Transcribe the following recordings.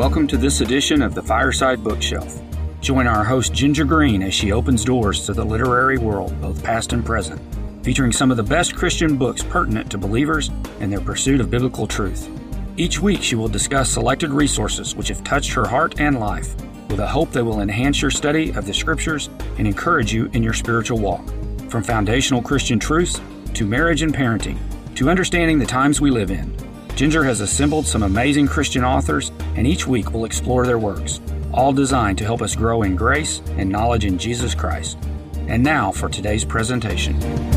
Welcome to this edition of the Fireside Bookshelf. Join our host Ginger Green as she opens doors to the literary world, both past and present, featuring some of the best Christian books pertinent to believers and their pursuit of biblical truth. Each week she will discuss selected resources which have touched her heart and life, with a hope they will enhance your study of the Scriptures and encourage you in your spiritual walk. From foundational Christian truths to marriage and parenting, to understanding the times we live in, Ginger has assembled some amazing Christian authors, and each week we'll explore their works, all designed to help us grow in grace and knowledge in Jesus Christ. And now for today's presentation.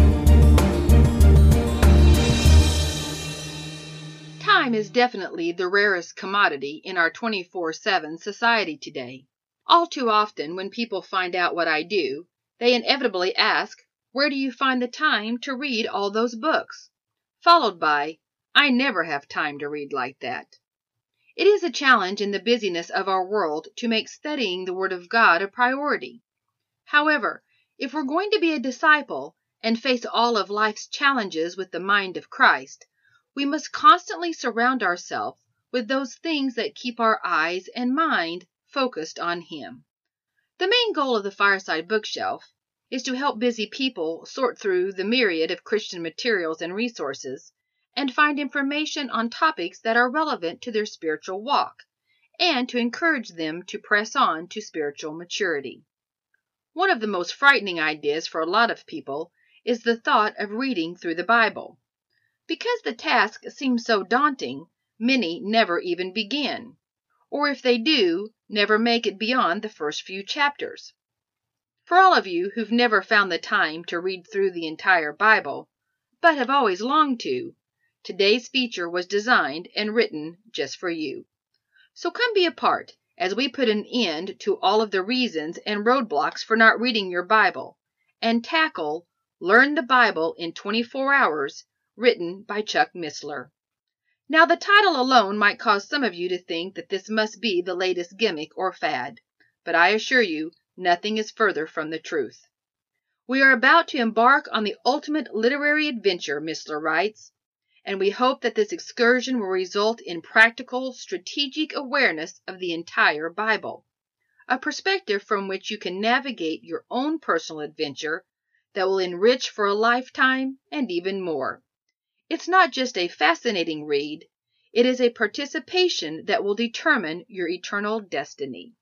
Time is definitely the rarest commodity in our 24/7 society today. All too often, when people find out what I do, they inevitably ask, "Where do you find the time to read all those books?" Followed by, "I never have time to read like that." It is a challenge in the busyness of our world to make studying the Word of God a priority. However, if we're going to be a disciple and face all of life's challenges with the mind of Christ, we must constantly surround ourselves with those things that keep our eyes and mind focused on Him. The main goal of the Fireside Bookshelf is to help busy people sort through the myriad of Christian materials and resources and find information on topics that are relevant to their spiritual walk, and to encourage them to press on to spiritual maturity. One of the most frightening ideas for a lot of people is the thought of reading through the Bible. Because the task seems so daunting, many never even begin, or if they do, never make it beyond the first few chapters. For all of you who've never found the time to read through the entire Bible, but have always longed to, today's feature was designed and written just for you. So come be a part as we put an end to all of the reasons and roadblocks for not reading your Bible and tackle Learn the Bible in 24 Hours, written by Chuck Missler. Now, the title alone might cause some of you to think that this must be the latest gimmick or fad, but I assure you, nothing is further from the truth. We are about to embark on the ultimate literary adventure, Missler writes, and we hope that this excursion will result in practical, strategic awareness of the entire Bible, a perspective from which you can navigate your own personal adventure that will enrich for a lifetime and even more. It's not just a fascinating read, it is a participation that will determine your eternal destiny.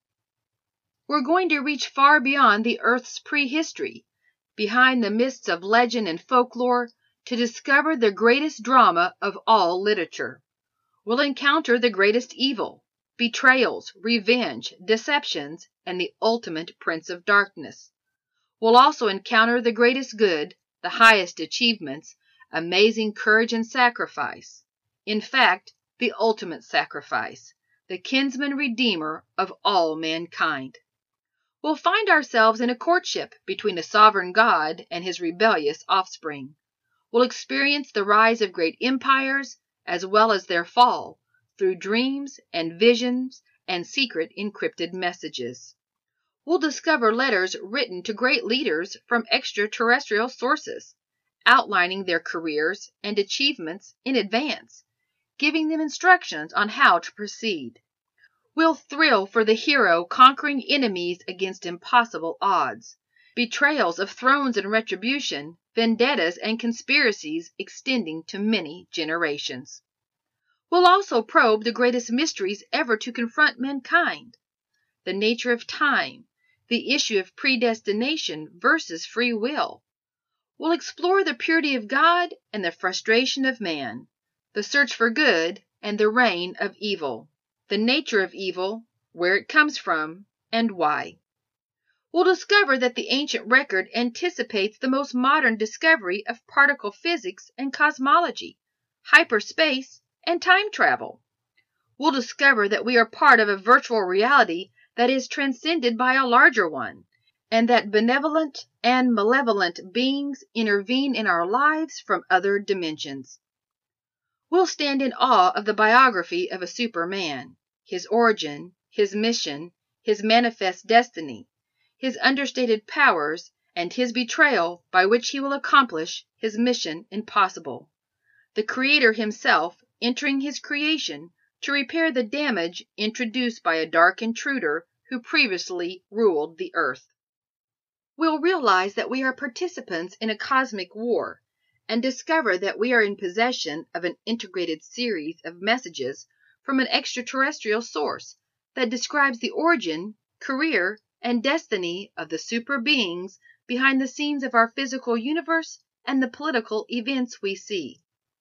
We're going to reach far beyond the Earth's prehistory, behind the mists of legend and folklore, to discover the greatest drama of all literature. We'll encounter the greatest evil, betrayals, revenge, deceptions, and the ultimate Prince of Darkness. We'll also encounter the greatest good, the highest achievements, amazing courage and sacrifice. In fact, the ultimate sacrifice, the kinsman redeemer of all mankind. We'll find ourselves in a courtship between a sovereign God and his rebellious offspring. We'll experience the rise of great empires as well as their fall through dreams and visions and secret encrypted messages. We'll discover letters written to great leaders from extraterrestrial sources, outlining their careers and achievements in advance, giving them instructions on how to proceed. We'll thrill for the hero conquering enemies against impossible odds, betrayals of thrones and retribution, vendettas and conspiracies extending to many generations. We'll also probe the greatest mysteries ever to confront mankind, the nature of time, the issue of predestination versus free will. We'll explore the purity of God and the frustration of man, the search for good and the reign of evil, the nature of evil, where it comes from, and why. We'll discover that the ancient record anticipates the most modern discovery of particle physics and cosmology, hyperspace, and time travel. We'll discover that we are part of a virtual reality that is transcended by a larger one, and that benevolent and malevolent beings intervene in our lives from other dimensions. We'll stand in awe of the biography of a Superman, his origin, his mission, his manifest destiny, his understated powers, and his betrayal by which he will accomplish his mission impossible. The Creator himself entering his creation to repair the damage introduced by a dark intruder who previously ruled the earth. We'll realize that we are participants in a cosmic war and discover that we are in possession of an integrated series of messages from an extraterrestrial source that describes the origin, career, and destiny of the super beings behind the scenes of our physical universe and the political events we see.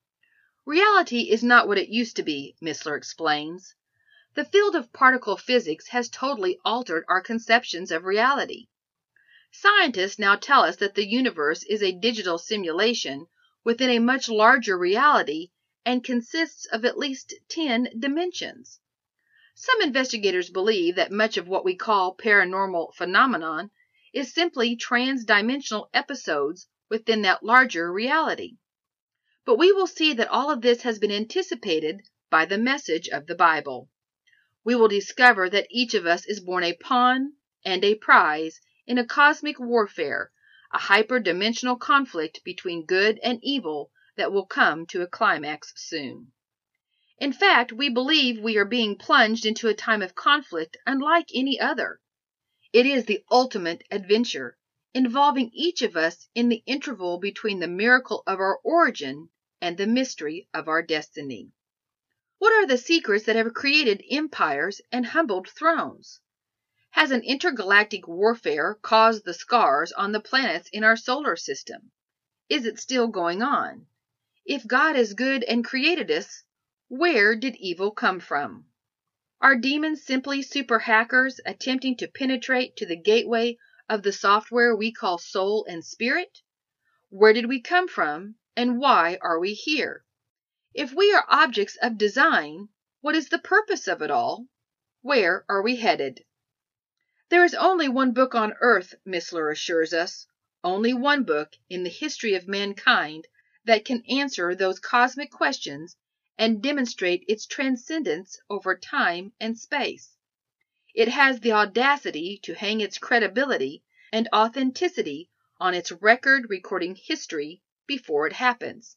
Reality is not what it used to be, Missler explains. The field of particle physics has totally altered our conceptions of reality. Scientists now tell us that the universe is a digital simulation within a much larger reality and consists of at least 10 dimensions. Some investigators believe that much of what we call paranormal phenomenon is simply trans-dimensional episodes within that larger reality. But we will see that all of this has been anticipated by the message of the Bible. We will discover that each of us is born a pawn and a prize in a cosmic warfare, a hyper-dimensional conflict between good and evil that will come to a climax soon. In fact, we believe we are being plunged into a time of conflict unlike any other. It is the ultimate adventure, involving each of us in the interval between the miracle of our origin and the mystery of our destiny. What are the secrets that have created empires and humbled thrones? Has an intergalactic warfare caused the scars on the planets in our solar system? Is it still going on? If God is good and created us, where did evil come from? Are demons simply super hackers attempting to penetrate to the gateway of the software we call soul and spirit? Where did we come from, and why are we here? If we are objects of design, what is the purpose of it all? Where are we headed? There is only one book on earth, Missler assures us, only one book in the history of mankind that can answer those cosmic questions and demonstrate its transcendence over time and space. It has the audacity to hang its credibility and authenticity on its record recording history before it happens.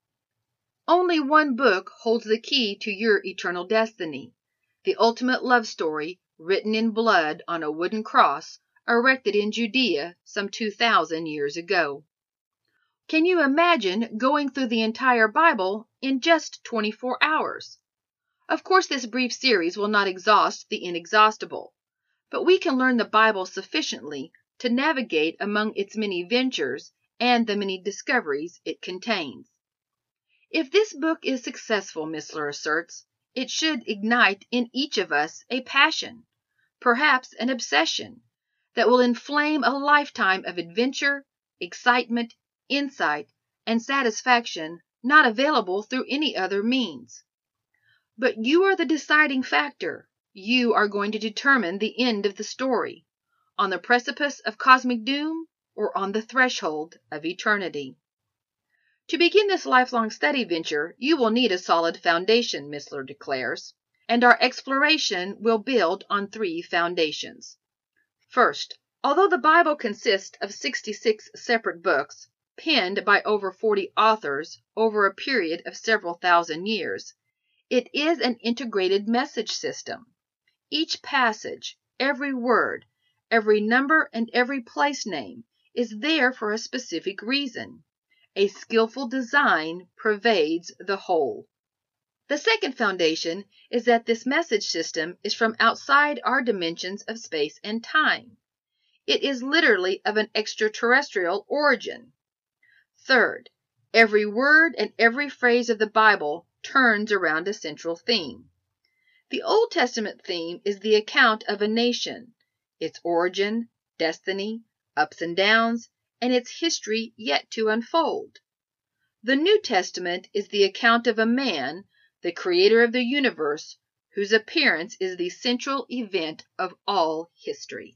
Only one book holds the key to your eternal destiny, the ultimate love story written in blood on a wooden cross erected in Judea some 2,000 years ago. Can you imagine going through the entire Bible in just 24 hours? Of course, this brief series will not exhaust the inexhaustible, but we can learn the Bible sufficiently to navigate among its many ventures and the many discoveries it contains. If this book is successful, Missler asserts, it should ignite in each of us a passion, perhaps an obsession, that will inflame a lifetime of adventure, excitement, insight, and satisfaction not available through any other means. But you are the deciding factor. You are going to determine the end of the story, on the precipice of cosmic doom or on the threshold of eternity. To begin this lifelong study venture, you will need a solid foundation, Missler declares, and our exploration will build on 3 foundations. First, although the Bible consists of 66 separate books, penned by over 40 authors over a period of several thousand years, it is an integrated message system. Each passage, every word, every number, and every place name is there for a specific reason. A skillful design pervades the whole. The second foundation is that this message system is from outside our dimensions of space and time. It is literally of an extraterrestrial origin. Third, every word and every phrase of the Bible turns around a central theme. The Old Testament theme is the account of a nation, its origin, destiny, ups and downs, and its history yet to unfold. The New Testament is the account of a man, the creator of the universe, whose appearance is the central event of all history.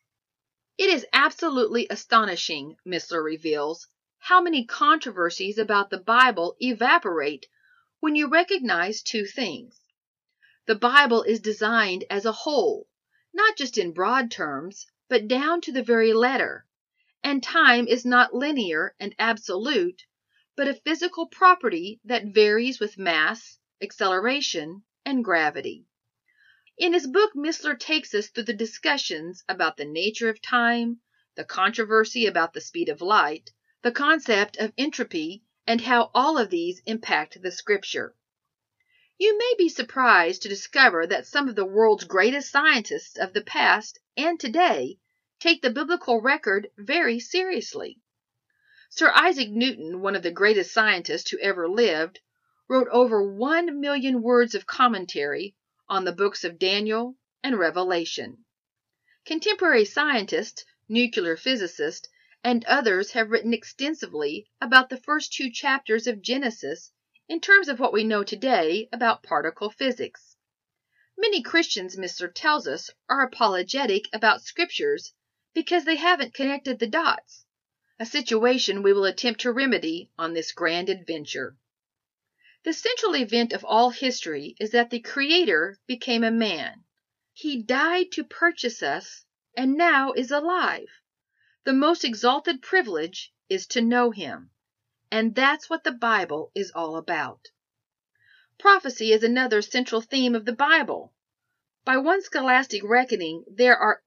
It is absolutely astonishing, Missler reveals, how many controversies about the Bible evaporate when you recognize 2 things. The Bible is designed as a whole, not just in broad terms, but down to the very letter. And time is not linear and absolute, but a physical property that varies with mass, acceleration, and gravity. In his book, Missler takes us through the discussions about the nature of time, the controversy about the speed of light, the concept of entropy, and how all of these impact the scripture. You may be surprised to discover that some of the world's greatest scientists of the past and today take the biblical record very seriously. Sir Isaac Newton, one of the greatest scientists who ever lived, wrote over 1 million words of commentary on the books of Daniel and Revelation. Contemporary scientists, nuclear physicists, and others have written extensively about the first 2 chapters of Genesis in terms of what we know today about particle physics. Many Christians, Missler tells us, are apologetic about scriptures because they haven't connected the dots, a situation we will attempt to remedy on this grand adventure. The central event of all history is that the Creator became a man. He died to purchase us and now is alive. The most exalted privilege is to know Him. And that's what the Bible is all about. Prophecy is another central theme of the Bible. By one scholastic reckoning, there are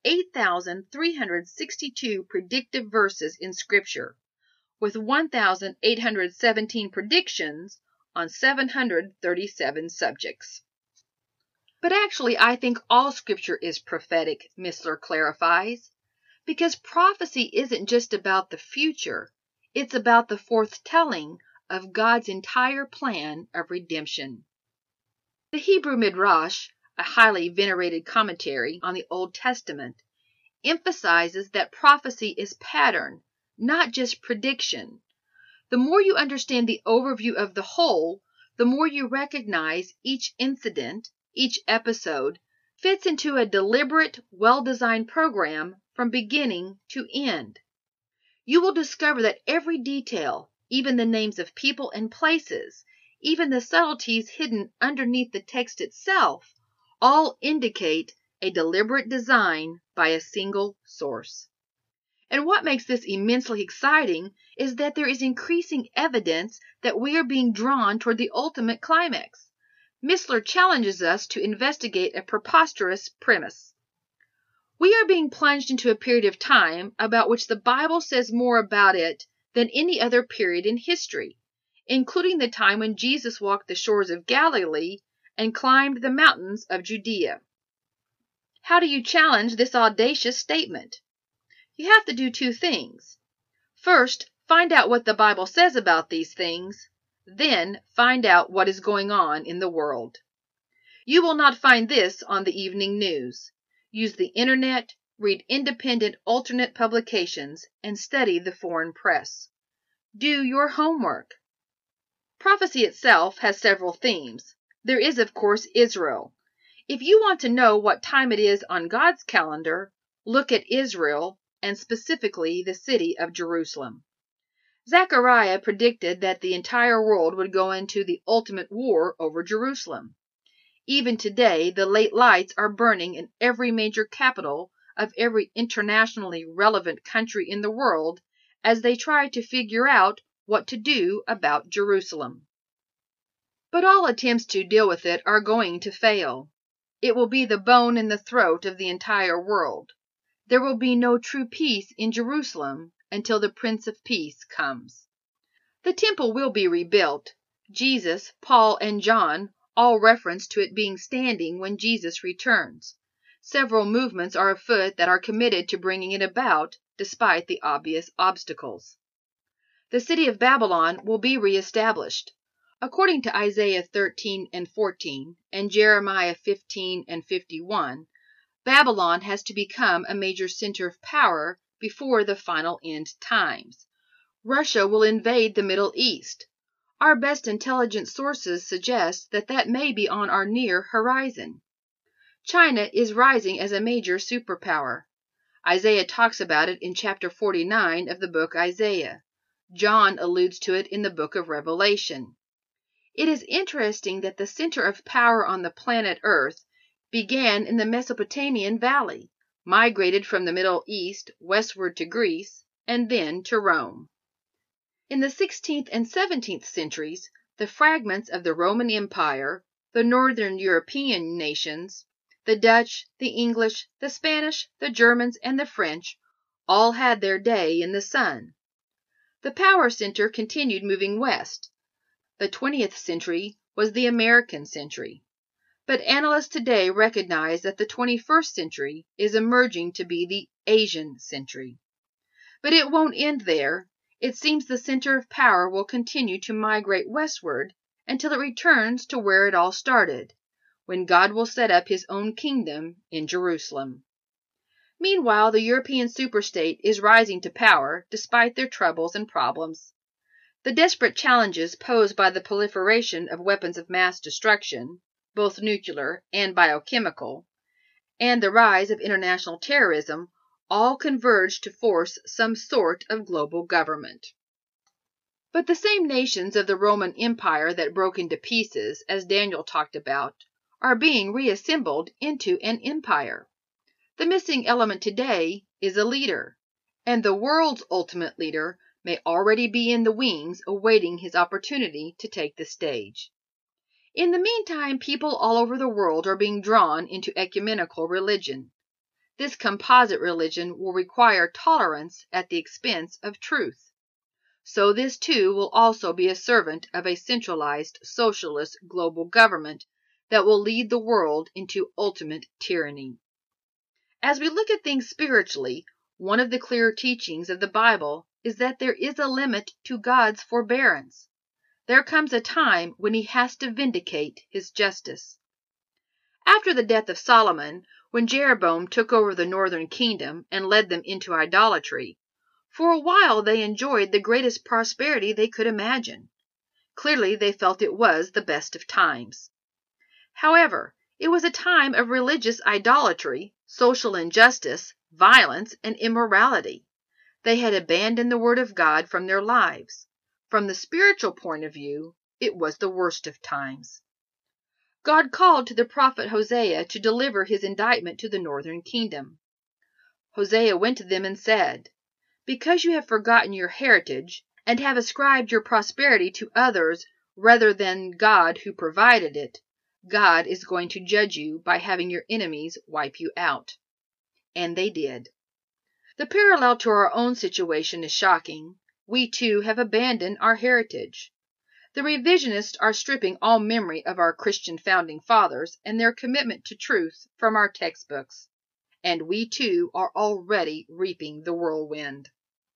8,362 predictive verses in Scripture, with 1,817 predictions on 737 subjects. But actually, I think all Scripture is prophetic, Missler clarifies, because prophecy isn't just about the future. It's about the foretelling of God's entire plan of redemption. The Hebrew Midrash, a highly venerated commentary on the Old Testament, emphasizes that prophecy is pattern, not just prediction. The more you understand the overview of the whole, the more you recognize each incident, each episode, fits into a deliberate, well-designed program from beginning to end. You will discover that every detail, even the names of people and places, even the subtleties hidden underneath the text itself, all indicate a deliberate design by a single source. And what makes this immensely exciting is that there is increasing evidence that we are being drawn toward the ultimate climax. Missler challenges us to investigate a preposterous premise. We are being plunged into a period of time about which the Bible says more about it than any other period in history, including the time when Jesus walked the shores of Galilee and climbed the mountains of Judea. How do you challenge this audacious statement? You have to do 2 things. First, find out what the Bible says about these things. Then, find out what is going on in the world. You will not find this on the evening news. Use the internet, read independent alternate publications, and study the foreign press. Do your homework. Prophecy itself has several themes. There is, of course, Israel. If you want to know what time it is on God's calendar, look at Israel, and specifically the city of Jerusalem. Zechariah predicted that the entire world would go into the ultimate war over Jerusalem. Even today, the late lights are burning in every major capital of every internationally relevant country in the world as they try to figure out what to do about Jerusalem. But all attempts to deal with it are going to fail. It will be the bone in the throat of the entire world. There will be no true peace in Jerusalem until the Prince of Peace comes. The temple will be rebuilt. Jesus, Paul, and John all reference to it being standing when Jesus returns. Several movements are afoot that are committed to bringing it about, despite the obvious obstacles. The city of Babylon will be reestablished. According to Isaiah 13 and 14 and Jeremiah 15 and 51, Babylon has to become a major center of power before the final end times. Russia will invade the Middle East. Our best intelligence sources suggest that that may be on our near horizon. China is rising as a major superpower. Isaiah talks about it in chapter 49 of the book Isaiah. John alludes to it in the book of Revelation. It is interesting that the center of power on the planet Earth began in the Mesopotamian Valley, migrated from the Middle East westward to Greece, and then to Rome. In the 16th and 17th centuries, the fragments of the Roman Empire, The northern European nations, the Dutch, the English, the Spanish, the Germans, and the French, all had their day in the sun. The power center continued moving west. The 20th century was the American century. But analysts today recognize that the 21st century is emerging to be the Asian century. But it won't end there. It seems the center of power will continue to migrate westward until it returns to where it all started, when God will set up his own kingdom in Jerusalem. Meanwhile, the European superstate is rising to power despite their troubles and problems. The desperate challenges posed by the proliferation of weapons of mass destruction, both nuclear and biochemical, and the rise of international terrorism all converge to force some sort of global government. But the same nations of the Roman Empire that broke into pieces, as Daniel talked about, are being reassembled into an empire. The missing element today is a leader, and the world's ultimate leader may already be in the wings awaiting his opportunity to take the stage. In the meantime, people all over the world are being drawn into ecumenical religion. This composite religion will require tolerance at the expense of truth. So this too will also be a servant of a centralized socialist global government that will lead the world into ultimate tyranny. As we look at things spiritually, one of the clear teachings of the Bible is that there is a limit to God's forbearance. There comes a time when he has to vindicate his justice. After the death of Solomon, when Jeroboam took over the northern kingdom and led them into idolatry, for a while they enjoyed the greatest prosperity they could imagine. Clearly they felt it was the best of times. However, it was a time of religious idolatry, social injustice, violence, and immorality. They had abandoned the word of God from their lives. From the spiritual point of view, it was the worst of times. God called to the prophet Hosea to deliver his indictment to the northern kingdom. Hosea went to them and said, "Because you have forgotten your heritage and have ascribed your prosperity to others rather than God who provided it, God is going to judge you by having your enemies wipe you out." And they did. The parallel to our own situation is shocking. We too have abandoned our heritage. The revisionists are stripping all memory of our Christian founding fathers and their commitment to truth from our textbooks. And we too are already reaping the whirlwind.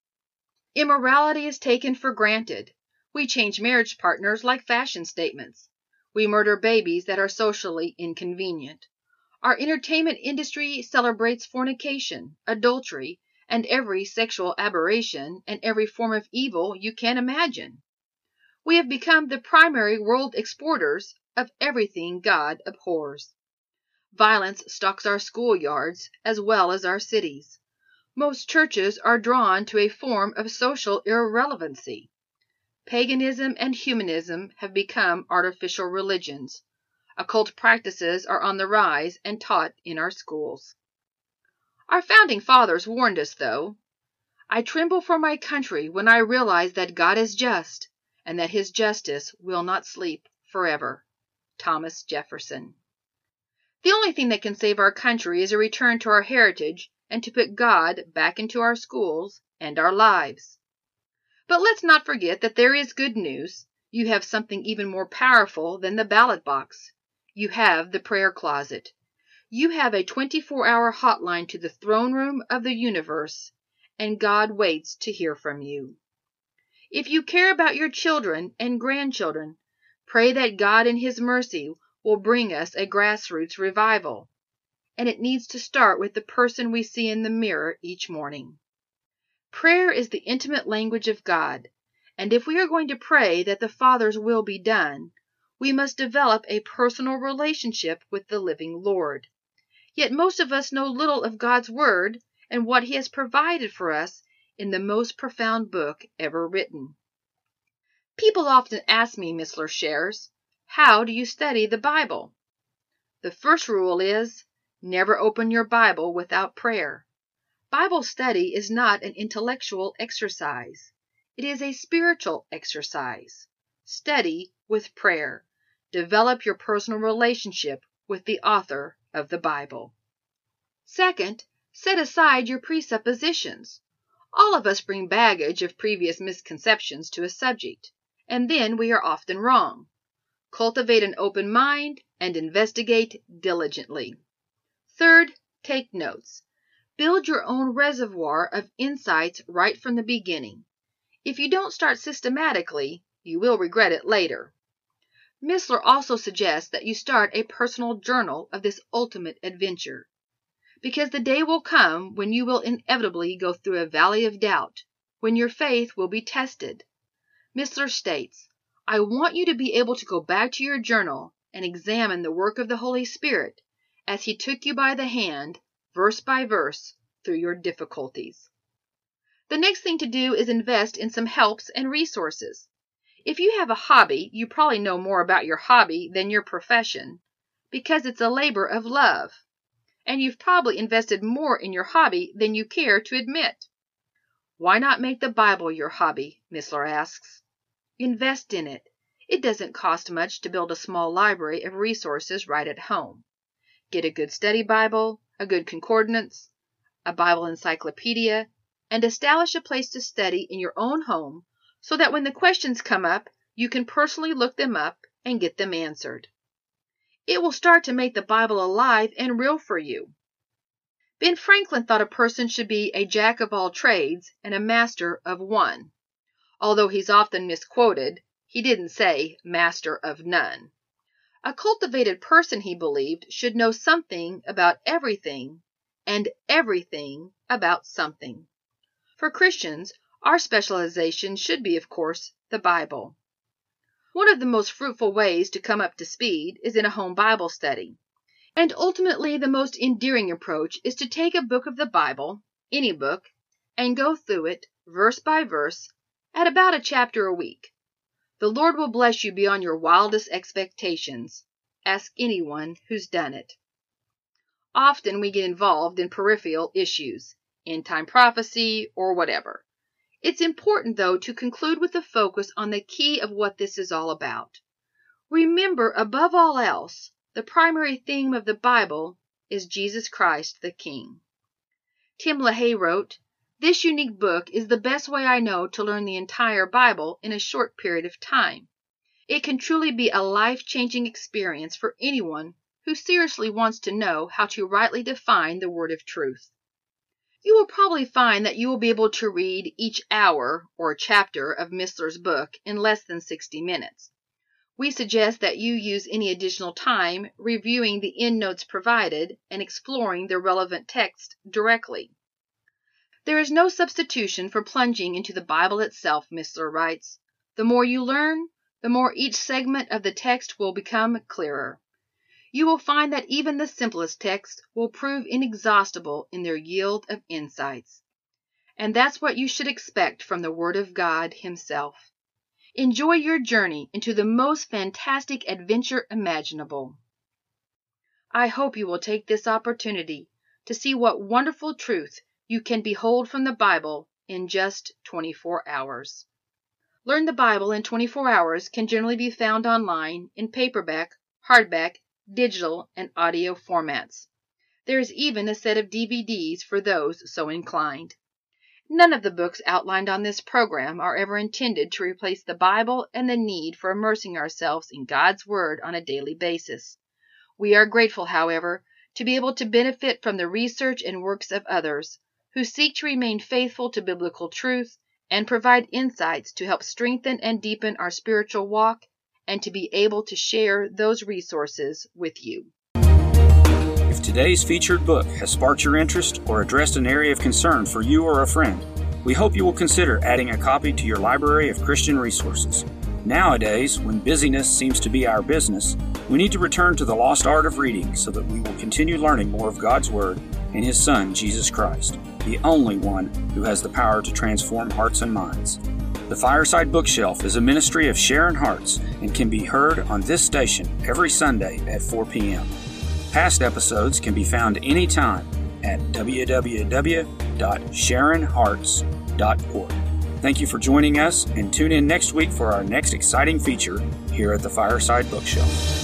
Immorality is taken for granted. We change marriage partners like fashion statements. We murder babies that are socially inconvenient. Our entertainment industry celebrates fornication, adultery, and every sexual aberration and every form of evil you can imagine. We have become the primary world exporters of everything God abhors. Violence stalks our schoolyards as well as our cities. Most churches are drawn to a form of social irrelevancy. Paganism and humanism have become artificial religions. Occult practices are on the rise and taught in our schools. Our founding fathers warned us, though. "I tremble for my country when I realize that God is just, and that his justice will not sleep forever." Thomas Jefferson. The only thing that can save our country is a return to our heritage and to put God back into our schools and our lives. But let's not forget that there is good news. You have something even more powerful than the ballot box. You have the prayer closet. You have a 24-hour hotline to the throne room of the universe, and God waits to hear from you. If you care about your children and grandchildren, pray that God in his mercy will bring us a grassroots revival. And it needs to start with the person we see in the mirror each morning. Prayer is the intimate language of God, and if we are going to pray that the Father's will be done, we must develop a personal relationship with the living Lord. Yet most of us know little of God's Word and what he has provided for us in the most profound book ever written. People often ask me, Miss Lerchers, how do you study the Bible? The first rule is, never open your Bible without prayer. Bible study is not an intellectual exercise. It is a spiritual exercise. Study with prayer. develop your personal relationship with the author of the Bible. Second, set aside your presuppositions. All of us bring baggage of previous misconceptions to a subject, and then we are often wrong. Cultivate an open mind and investigate diligently. Third, take notes. Build your own reservoir of insights right from the beginning. If you don't start systematically, you will regret it later. Missler also suggests that you start a personal journal of this ultimate adventure, because the day will come when you will inevitably go through a valley of doubt, when your faith will be tested. Missler states, I want you to be able to go back to your journal and examine the work of the Holy Spirit as He took you by the hand, verse by verse, through your difficulties. The next thing to do is invest in some helps and resources. If you have a hobby, you probably know more about your hobby than your profession, because it's a labor of love, and you've probably invested more in your hobby than you care to admit. Why not make the Bible your hobby? Missler asks. Invest in it. It doesn't cost much to build a small library of resources right at home. Get a good study Bible, a good concordance, a Bible encyclopedia, and establish a place to study in your own home so that when the questions come up, you can personally look them up and get them answered. It will start to make the Bible alive and real for you. Ben Franklin thought a person should be a jack of all trades and a master of one. Although he's often misquoted, he didn't say master of none. A cultivated person, he believed, should know something about everything and everything about something. For Christians, our specialization should be, of course, the Bible. One of the most fruitful ways to come up to speed is in a home Bible study. And ultimately, the most endearing approach is to take a book of the Bible, any book, and go through it, verse by verse, at about a chapter a week. The Lord will bless you beyond your wildest expectations. Ask anyone who's done it. Often we get involved in peripheral issues, end-time prophecy, or whatever. It's important, though, to conclude with a focus on the key of what this is all about. Remember, above all else, the primary theme of the Bible is Jesus Christ the King. Tim LaHaye wrote, This unique book is the best way I know to learn the entire Bible in a short period of time. It can truly be a life-changing experience for anyone who seriously wants to know how to rightly define the word of truth. You will probably find that you will be able to read each hour or chapter of Missler's book in less than 60 minutes. We suggest that you use any additional time reviewing the endnotes provided and exploring the relevant text directly. There is no substitution for plunging into the Bible itself, Missler writes. The more you learn, the more each segment of the text will become clearer. You will find that even the simplest texts will prove inexhaustible in their yield of insights. And that's what you should expect from the Word of God Himself. Enjoy your journey into the most fantastic adventure imaginable. I hope you will take this opportunity to see what wonderful truth you can behold from the Bible in just 24 hours. Learn the Bible in 24 hours can generally be found online in paperback, hardback, digital, and audio formats. There is even a set of DVDs for those so inclined. None of the books outlined on this program are ever intended to replace the Bible and the need for immersing ourselves in God's Word on a daily basis. We are grateful, however, to be able to benefit from the research and works of others who seek to remain faithful to biblical truth and provide insights to help strengthen and deepen our spiritual walk and to be able to share those resources with you. If today's featured book has sparked your interest or addressed an area of concern for you or a friend, we hope you will consider adding a copy to your library of Christian resources. Nowadays, when busyness seems to be our business, we need to return to the lost art of reading so that we will continue learning more of God's Word and His Son, Jesus Christ, the only one who has the power to transform hearts and minds. The Fireside Bookshelf is a ministry of Sharon Hearts and can be heard on this station every Sunday at 4 p.m. Past episodes can be found anytime at www.sharonhearts.org. Thank you for joining us, and tune in next week for our next exciting feature here at the Fireside Bookshelf.